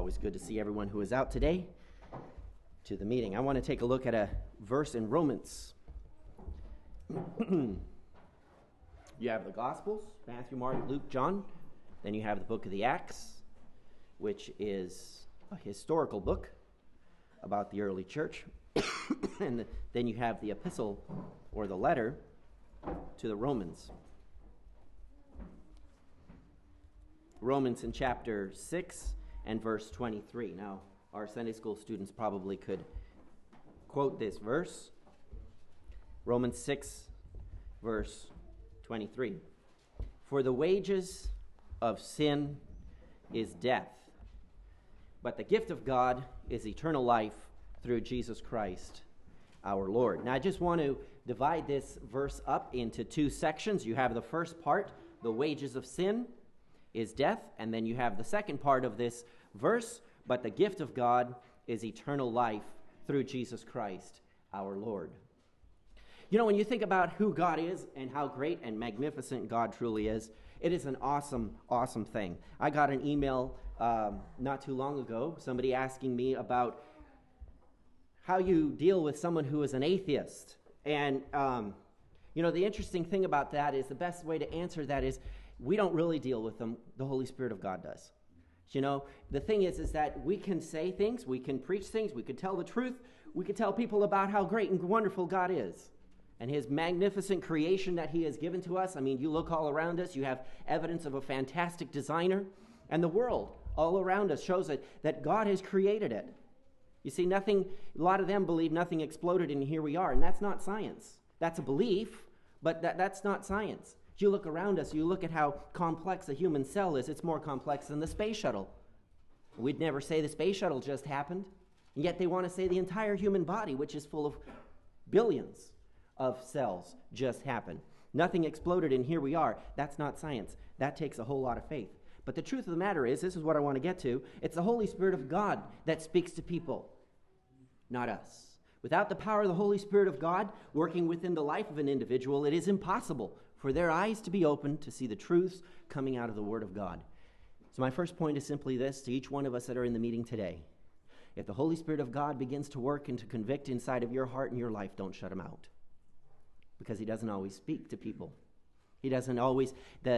always good to see everyone who is out today to the meeting. I want to take a look at a verse in Romans. You have the Gospels, Matthew, Mark, Luke, John. Then you have the book of the Acts, which is a historical book about the early church. And then you have the epistle or the letter to the Romans. Romans in chapter 6 and verse 23. Now, our Sunday school students probably could quote this verse. Romans 6, verse 23. For the wages of sin is death, but the gift of God is eternal life through Jesus Christ our Lord. Now, I just want to divide this verse up into two sections. You have the first part, the wages of sin is death, and then you have the second part of this verse, but the gift of God is eternal life through Jesus Christ our Lord. You know, when you think about who God is and how great and magnificent God truly is, it is an awesome, awesome thing. I got an email not too long ago, somebody asking me about how you deal with someone who is an atheist. And, you know, the interesting thing about that is the best way to answer that is we don't really deal with them. The Holy Spirit of God does. You know, the thing is that we can say things, we can preach things, we can tell the truth, we can tell people about how great and wonderful God is and his magnificent creation that he has given to us. I mean, you look all around us, you have evidence of a fantastic designer, and the world all around us shows that God has created it. You see, a lot of them believe nothing exploded and here we are, and that's not science. That's a belief, but that's not science. You look around us, you look at how complex a human cell is, it's more complex than the space shuttle. We'd never say the space shuttle just happened, and yet they want to say the entire human body, which is full of billions of cells, just happened. Nothing exploded and here we are. That's not science. That takes a whole lot of faith. But the truth of the matter is, this is what I want to get to, it's the Holy Spirit of God that speaks to people, not us. Without the power of the Holy Spirit of God working within the life of an individual, it is impossible for their eyes to be opened to see the truths coming out of the Word of God. So my first point is simply this to each one of us that are in the meeting today. If the Holy Spirit of God begins to work and to convict inside of your heart and your life, don't shut him out. Because he doesn't always speak to people. He doesn't always,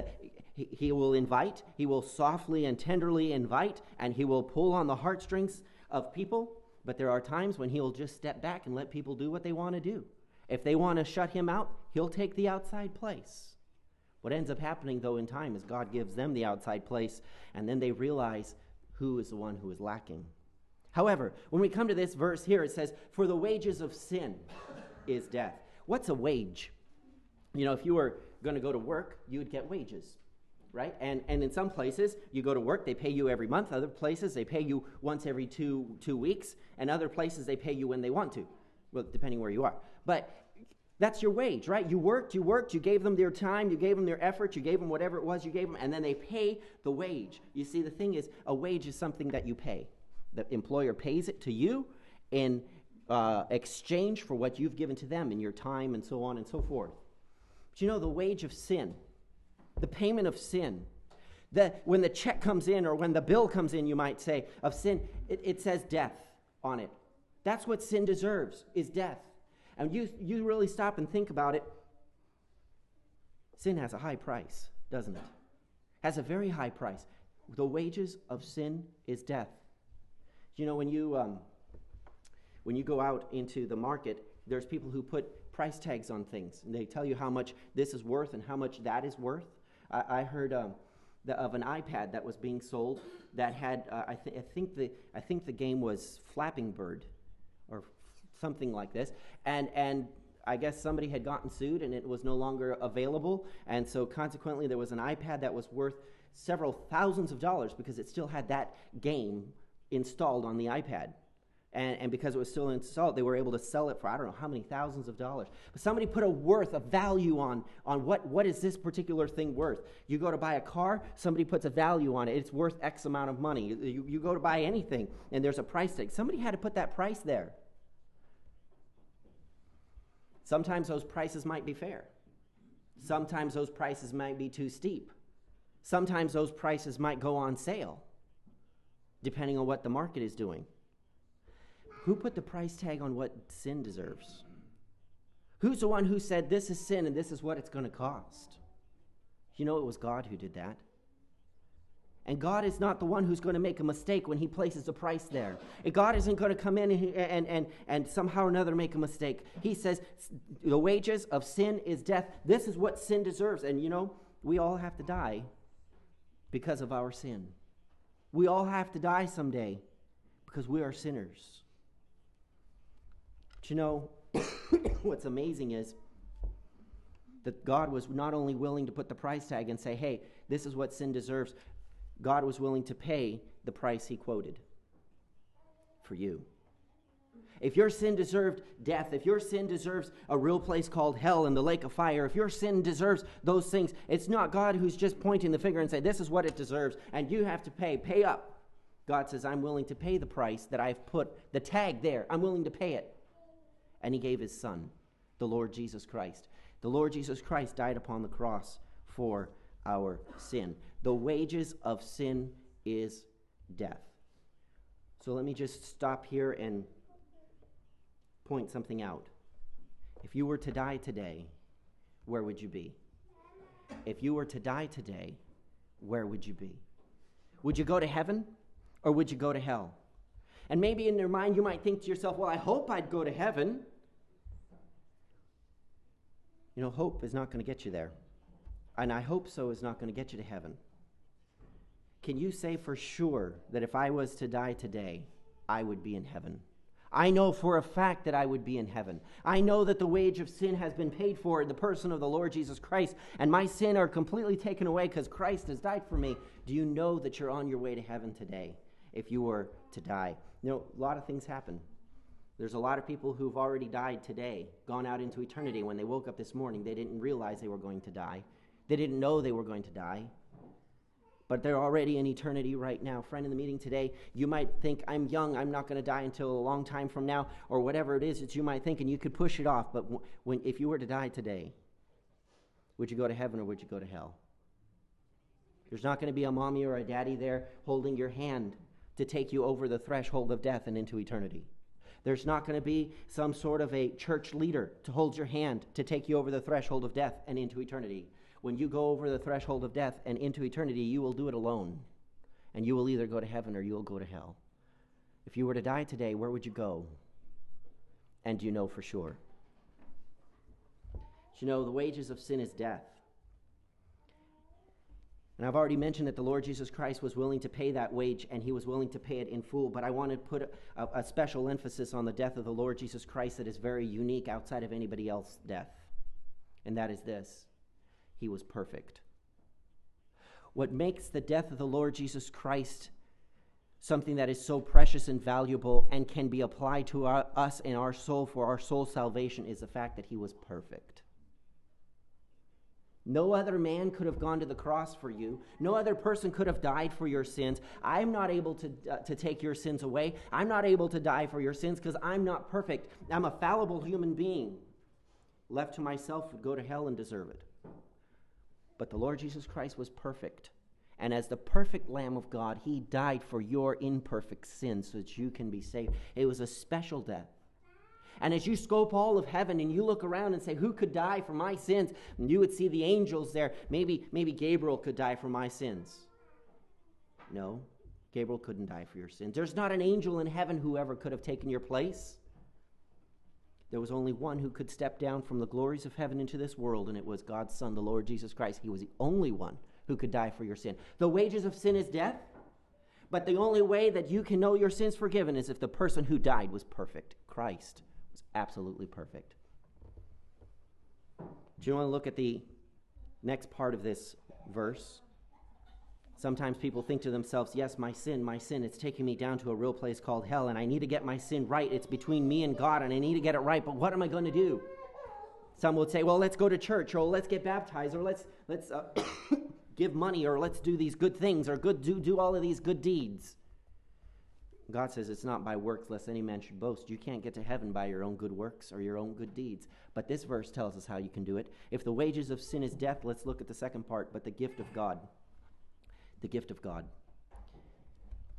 he will invite, he will softly and tenderly invite, and he will pull on the heartstrings of people, but there are times when he'll just step back and let people do what they want to do. If they want to shut him out, he'll take the outside place. What ends up happening, though, in time is God gives them the outside place, and then they realize who is the one who is lacking. However, when we come to this verse here, it says, for the wages of sin is death. What's a wage? You know, if you were going to go to work, you would get wages, right? And in some places, you go to work, they pay you every month. Other places, they pay you once every two weeks. And other places, they pay you when they want to, well, depending where you are. But that's your wage, right? You worked, you gave them their time, you gave them their effort, you gave them whatever it was you gave them, and then they pay the wage. You see, the thing is, a wage is something that you pay. The employer pays it to you in exchange for what you've given to them in your time and so on and so forth. But you know, the wage of sin, the payment of sin, when the check comes in or when the bill comes in, you might say, of sin, it says death on it. That's what sin deserves, is death. And you really stop and think about it. Sin has a high price, doesn't it? Has a very high price. The wages of sin is death. You know, when you go out into the market, there's people who put price tags on things, and they tell you how much this is worth and how much that is worth. I heard of an iPad that was being sold that had, I think the game was Flapping Bird, or something like this, and I guess somebody had gotten sued and it was no longer available, and so consequently there was an iPad that was worth several thousands of dollars because it still had that game installed on the iPad. And because it was still installed, they were able to sell it for I don't know how many thousands of dollars. But somebody put a value on what is this particular thing worth. You go to buy a car, somebody puts a value on it. It's worth X amount of money. You go to buy anything, and there's a price tag. Somebody had to put that price there. Sometimes those prices might be fair. Sometimes those prices might be too steep. Sometimes those prices might go on sale. depending on what the market is doing. Who put the price tag on what sin deserves? Who's the one who said this is sin and this is what it's going to cost? You know, it was God who did that. And God is not the one who's going to make a mistake when he places a price there. God isn't going to come in and somehow or another make a mistake. He says the wages of sin is death. This is what sin deserves. And you know, we all have to die because of our sin. We all have to die someday because we are sinners. But you know, what's amazing is that God was not only willing to put the price tag and say, hey, this is what sin deserves. God was willing to pay the price he quoted for you. If your sin deserved death, if your sin deserves a real place called hell and the lake of fire, if your sin deserves those things, it's not God who's just pointing the finger and saying, this is what it deserves, and you have to pay up. God says, I'm willing to pay the price that I've put the tag there. I'm willing to pay it. And he gave his son, the Lord Jesus Christ. The Lord Jesus Christ died upon the cross for our sin. The wages of sin is death. So let me just stop here and point something out. If you were to die today, where would you be? If you were to die today, where would you be? Would you go to heaven or would you go to hell? And maybe in your mind you might think to yourself, well, I hope I'd go to heaven. You know, hope is not going to get you there. And I hope so is not going to get you to heaven. Can you say for sure that if I was to die today, I would be in heaven? I know for a fact that I would be in heaven. I know that the wage of sin has been paid for in the person of the Lord Jesus Christ, and my sin are completely taken away because Christ has died for me. Do you know that you're on your way to heaven today if you were to die? You know, a lot of things happen. There's a lot of people who've already died today, gone out into eternity. When they woke up this morning, they didn't realize they were going to die. They didn't know they were going to die. But they're already in eternity right now. Friend, in the meeting today, you might think, I'm young, I'm not going to die until a long time from now, or whatever it is that you might think, and you could push it off. But if you were to die today, would you go to heaven or would you go to hell? There's not going to be a mommy or a daddy there holding your hand to take you over the threshold of death and into eternity. There's not going to be some sort of a church leader to hold your hand to take you over the threshold of death and into eternity. When you go over the threshold of death and into eternity, you will do it alone. And you will either go to heaven or you will go to hell. If you were to die today, where would you go? And do you know for sure? You know, the wages of sin is death. And I've already mentioned that the Lord Jesus Christ was willing to pay that wage, and he was willing to pay it in full. But I want to put a special emphasis on the death of the Lord Jesus Christ that is very unique outside of anybody else's death. And that is this. He was perfect. What makes the death of the Lord Jesus Christ something that is so precious and valuable and can be applied to us in our soul for our soul salvation is the fact that he was perfect. No other man could have gone to the cross for you. No other person could have died for your sins. I'm not able to take your sins away. I'm not able to die for your sins because I'm not perfect. I'm a fallible human being. Left to myself, would go to hell and deserve it. But the Lord Jesus Christ was perfect. And as the perfect Lamb of God, he died for your imperfect sins so that you can be saved. It was a special death. And as you scope all of heaven and you look around and say, who could die for my sins? And you would see the angels there. Maybe Gabriel could die for my sins. No, Gabriel couldn't die for your sins. There's not an angel in heaven who ever could have taken your place. There was only one who could step down from the glories of heaven into this world, and it was God's Son, the Lord Jesus Christ. He was the only one who could die for your sin. The wages of sin is death, but the only way that you can know your sins forgiven is if the person who died was perfect. Christ was absolutely perfect. Do you want to look at the next part of this verse? Sometimes people think to themselves, yes, my sin, it's taking me down to a real place called hell, and I need to get my sin right. It's between me and God, and I need to get it right, but what am I going to do? Some would say, well, let's go to church, or let's get baptized, or let's give money, or let's do these good things, or do all of these good deeds. God says it's not by works, lest any man should boast. You can't get to heaven by your own good works or your own good deeds. But this verse tells us how you can do it. If the wages of sin is death, let's look at the second part, but the gift of God. The gift of God.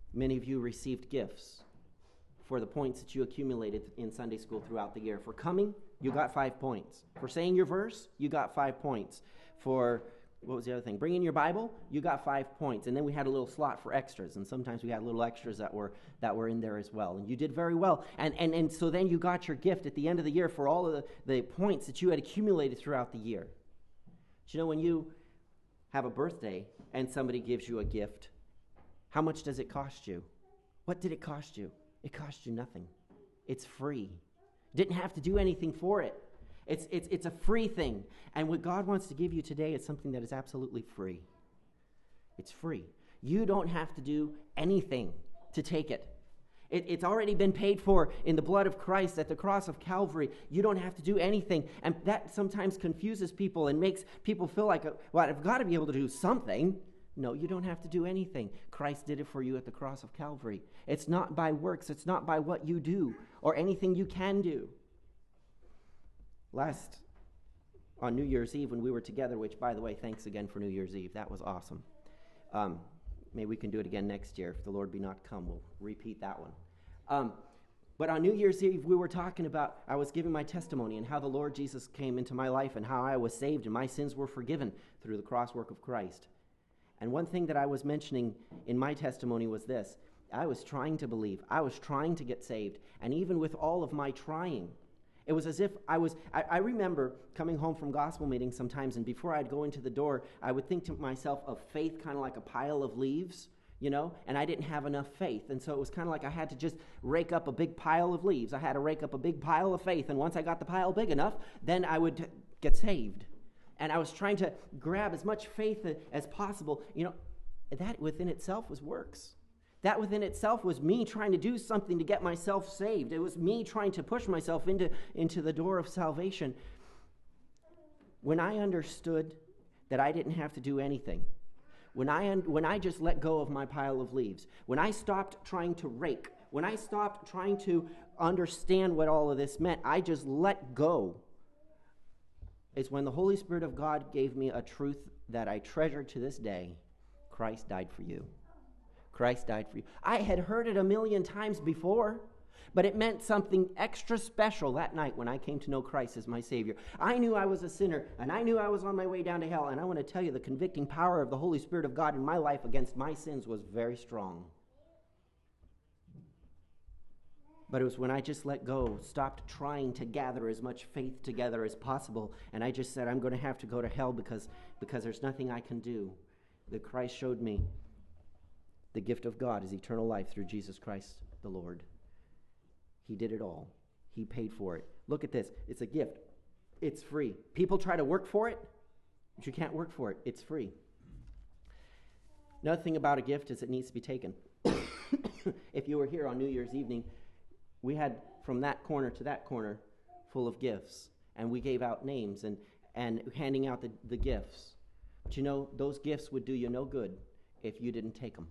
Many of you received gifts for the points that you accumulated in Sunday school throughout the year. For coming, you got 5 points. For saying your verse, you got 5 points. For, what was the other thing? Bringing your Bible, you got 5 points. And then we had a little slot for extras. And sometimes we had little extras that were in there as well. And you did very well. And so then you got your gift at the end of the year for all of the points that you had accumulated throughout the year. Do you know when you have a birthday and somebody gives you a gift, how much does it cost you? What did it cost you? It cost you nothing. It's free. Didn't have to do anything for it. It's a free thing. And what God wants to give you today is something that is absolutely free. It's free. You don't have to do anything to take it. It's already been paid for in the blood of Christ at the cross of Calvary. You don't have to do anything. And that sometimes confuses people and makes people feel like, well, I've got to be able to do something. No, you don't have to do anything. Christ did it for you at the cross of Calvary. It's not by works. It's not by what you do or anything you can do. On New Year's Eve when we were together, which, by the way, thanks again for New Year's Eve. That was awesome. Maybe we can do it again next year. If the Lord be not come, we'll repeat that one. But on New Year's Eve, we were talking about, I was giving my testimony and how the Lord Jesus came into my life and how I was saved and my sins were forgiven through the cross work of Christ. And one thing that I was mentioning in my testimony was this. I was trying to believe. I was trying to get saved. And even with all of my trying, it was as if I remember coming home from gospel meetings sometimes, and before I'd go into the door, I would think to myself of faith kind of like a pile of leaves, and I didn't have enough faith. And so it was kind of like I had to just rake up a big pile of leaves. I had to rake up a big pile of faith, and once I got the pile big enough, then I would get saved. And I was trying to grab as much faith as possible. That within itself was works. That within itself was me trying to do something to get myself saved. It was me trying to push myself into the door of salvation. When I understood that I didn't have to do anything, when I just let go of my pile of leaves, when I stopped trying to rake, when I stopped trying to understand what all of this meant, I just let go. It's when the Holy Spirit of God gave me a truth that I treasure to this day. Christ died for you. Christ died for you. I had heard it a million times before, but it meant something extra special that night when I came to know Christ as my Savior. I knew I was a sinner, and I knew I was on my way down to hell, and I want to tell you the convicting power of the Holy Spirit of God in my life against my sins was very strong. But it was when I just let go, stopped trying to gather as much faith together as possible, and I just said, I'm going to have to go to hell because there's nothing I can do, that Christ showed me the gift of God is eternal life through Jesus Christ the Lord. He did it all. He paid for it. Look at this. It's a gift. It's free. People try to work for it, but you can't work for it. It's free. Another thing about a gift is it needs to be taken. If you were here on New Year's evening, we had from that corner to that corner full of gifts, and we gave out names and handing out the gifts. But those gifts would do you no good if you didn't take them.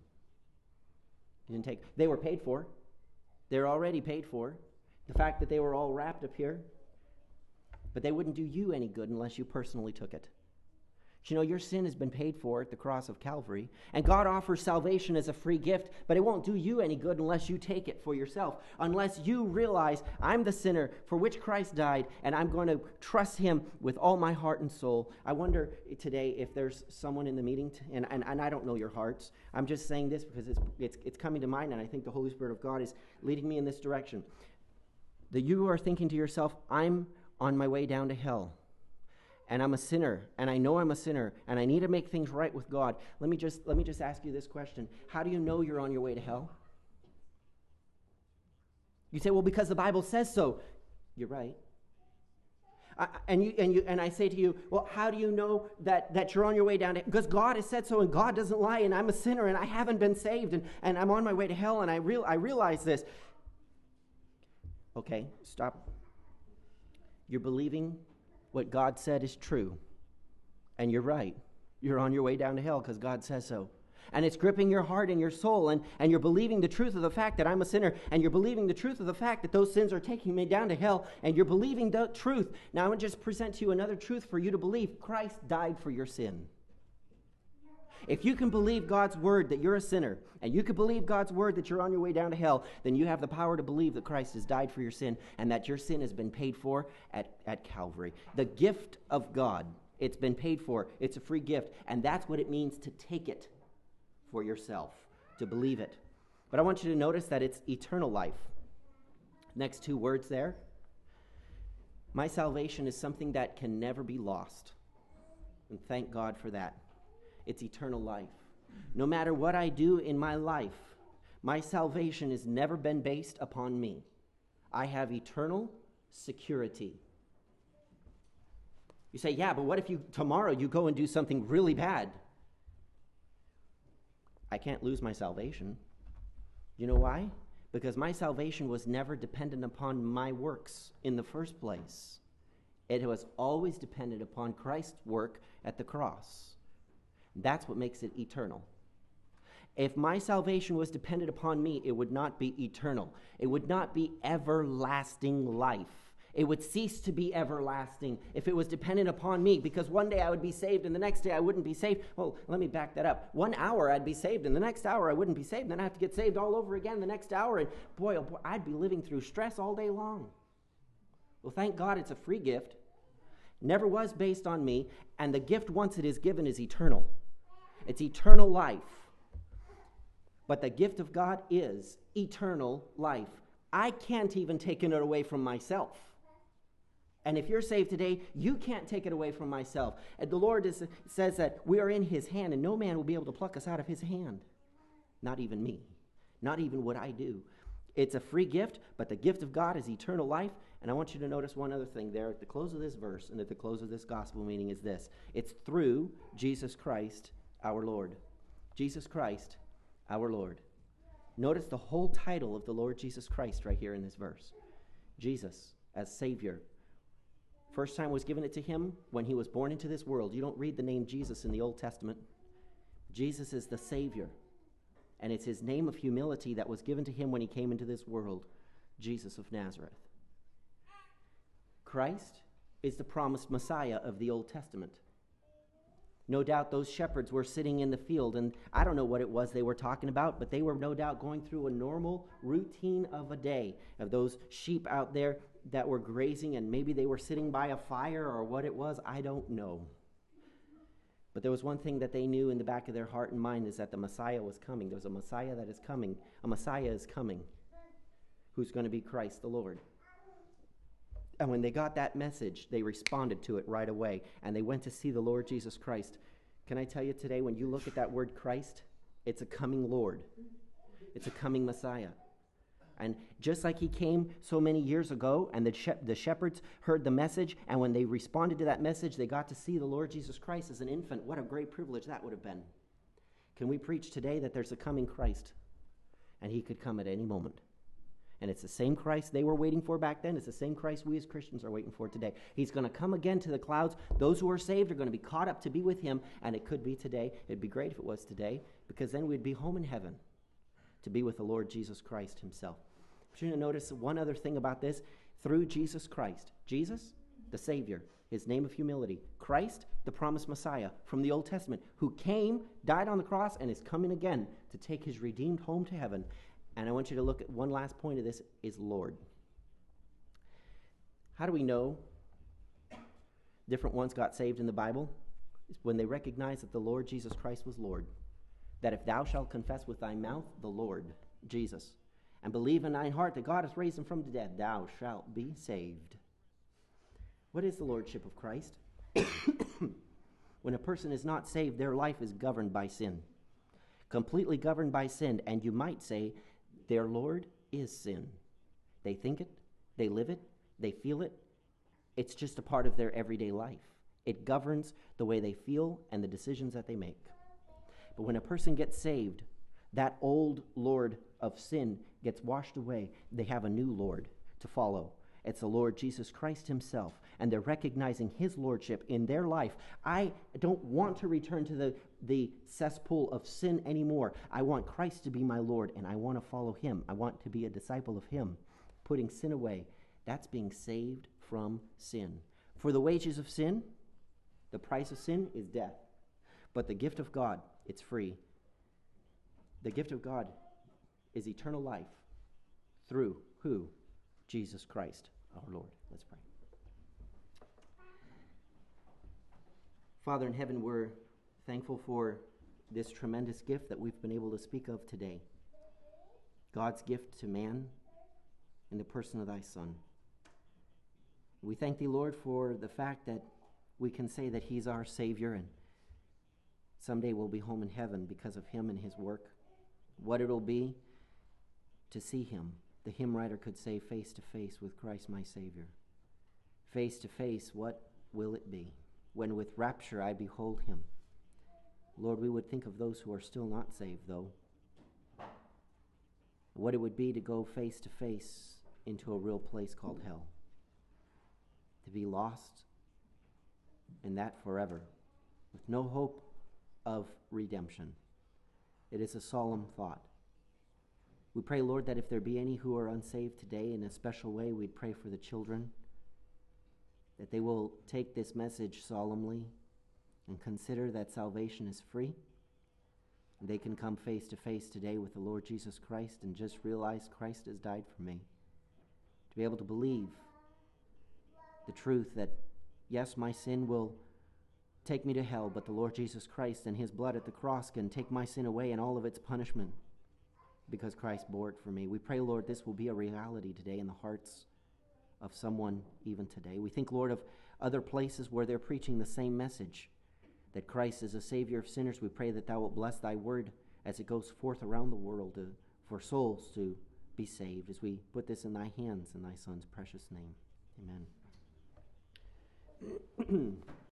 They were paid for. They're already paid for. The fact that they were all wrapped up here, but they wouldn't do you any good unless you personally took it. Your sin has been paid for at the cross of Calvary, and God offers salvation as a free gift, but it won't do you any good unless you take it for yourself, unless you realize I'm the sinner for which Christ died, and I'm going to trust him with all my heart and soul. I wonder today if there's someone in the meeting, and I don't know your hearts. I'm just saying this because it's coming to mind, and I think the Holy Spirit of God is leading me in this direction. That you are thinking to yourself, I'm on my way down to hell. And I'm a sinner, and I know I'm a sinner, and I need to make things right with God. Let me just ask you this question. How do you know you're on your way to hell? You say, well, because the Bible says so. You're right. And I say to you, well, how do you know that you're on your way down to hell? Because God has said so, and God doesn't lie, and I'm a sinner, and I haven't been saved, and I'm on my way to hell, and I realize this. Okay, stop. You're believing what God said is true. And you're right. You're on your way down to hell because God says so. And it's gripping your heart and your soul, and you're believing the truth of the fact that I'm a sinner, and you're believing the truth of the fact that those sins are taking me down to hell, and you're believing the truth. Now I want to just present to you another truth for you to believe. Christ died for your sin. If you can believe God's word that you're a sinner, and you can believe God's word that you're on your way down to hell, then you have the power to believe that Christ has died for your sin and that your sin has been paid for at Calvary. The gift of God, it's been paid for. It's a free gift, and that's what it means to take it for yourself, to believe it. But I want you to notice that it's eternal life. Next two words there. My salvation is something that can never be lost. And thank God for that. It's eternal life. No matter what I do in my life, my salvation has never been based upon me. I have eternal security. You say, yeah, but what if tomorrow you go and do something really bad? I can't lose my salvation. You know why? Because my salvation was never dependent upon my works in the first place. It was always dependent upon Christ's work at the cross. That's what makes it eternal. If my salvation was dependent upon me, it would not be eternal. It would not be everlasting life. It would cease to be everlasting if it was dependent upon me, because one day I would be saved and the next day I wouldn't be saved. Well, let me back that up. 1 hour I'd be saved and the next hour I wouldn't be saved. Then I have to get saved all over again the next hour. And boy, oh boy, I'd be living through stress all day long. Well, thank God it's a free gift. Never was based on me. And the gift, once it is given, is eternal. It's eternal life. But the gift of God is eternal life. I can't even take it away from myself. And if you're saved today, you can't take it away from myself. And the Lord says that we are in his hand, and no man will be able to pluck us out of his hand. Not even me. Not even what I do. It's a free gift, but the gift of God is eternal life. And I want you to notice one other thing there at the close of this verse and at the close of this gospel meaning is this. It's through Jesus Christ, our Lord. Jesus Christ, our Lord. Notice the whole title of the Lord Jesus Christ right here in this verse. Jesus as Savior. First time was given it to him when he was born into this world. You don't read the name Jesus in the Old Testament. Jesus is the Savior. And it's his name of humility that was given to him when he came into this world. Jesus of Nazareth. Christ is the promised Messiah of the Old Testament. No doubt those shepherds were sitting in the field, and I don't know what it was they were talking about, but they were no doubt going through a normal routine of a day of those sheep out there that were grazing, and maybe they were sitting by a fire or what it was, I don't know. But there was one thing that they knew in the back of their heart and mind is that the Messiah was coming. There's a Messiah that is coming. A Messiah is coming who's going to be Christ the Lord. And when they got that message, they responded to it right away. And they went to see the Lord Jesus Christ. Can I tell you today, when you look at that word Christ, it's a coming Lord. It's a coming Messiah. And just like he came so many years ago, and the shepherds heard the message, and when they responded to that message, they got to see the Lord Jesus Christ as an infant. What a great privilege that would have been. Can we preach today that there's a coming Christ? And he could come at any moment. And it's the same Christ they were waiting for back then. It's the same Christ we as Christians are waiting for today. He's going to come again to the clouds. Those who are saved are going to be caught up to be with him. And it could be today. It'd be great if it was today, because then we'd be home in heaven to be with the Lord Jesus Christ himself. But you're going to notice one other thing about this. Through Jesus Christ. Jesus, the Savior, his name of humility. Christ, the promised Messiah from the Old Testament, who came, died on the cross, and is coming again to take his redeemed home to heaven. And I want you to look at one last point of this is Lord. How do we know different ones got saved in the Bible? It's when they recognized that the Lord Jesus Christ was Lord. That if thou shalt confess with thy mouth the Lord, Jesus, and believe in thine heart that God has raised him from the dead, thou shalt be saved. What is the Lordship of Christ? When a person is not saved, their life is governed by sin. Completely governed by sin, and you might say, their Lord is sin. They think it, they live it, they feel it. It's just a part of their everyday life. It governs the way they feel and the decisions that they make. But when a person gets saved, that old Lord of sin gets washed away. They have a new Lord to follow. It's the Lord Jesus Christ himself, and they're recognizing his lordship in their life. I don't want to return to the cesspool of sin anymore. I want Christ to be my Lord, and I want to follow him. I want to be a disciple of him, putting sin away. That's being saved from sin. For the wages of sin, the price of sin is death. But the gift of God it's free. The gift of God is eternal life through who? Jesus Christ, our Lord. Let's pray. Father in heaven, we're thankful for this tremendous gift that we've been able to speak of today. God's gift to man in the person of thy Son. We thank thee, Lord, for the fact that we can say that he's our Savior, and someday we'll be home in heaven because of him and his work. What it'll be to see him. The hymn writer could say, face to face with Christ my Savior. Face to face, what will it be? When with rapture I behold him. Lord, we would think of those who are still not saved, though. What it would be to go face to face into a real place called hell. To be lost, and that forever, with no hope of redemption. It is a solemn thought. We pray, Lord, that if there be any who are unsaved today, in a special way, we'd pray for the children, that they will take this message solemnly and consider that salvation is free. And they can come face to face today with the Lord Jesus Christ and just realize Christ has died for me. To be able to believe the truth that, yes, my sin will take me to hell, but the Lord Jesus Christ and his blood at the cross can take my sin away and all of its punishment because Christ bore it for me. We pray, Lord, this will be a reality today in the hearts of someone even today. We think, Lord, of other places where they're preaching the same message, that Christ is a Savior of sinners. We pray that thou wilt bless thy word as it goes forth around the world for souls to be saved, as we put this in thy hands in thy Son's precious name. Amen.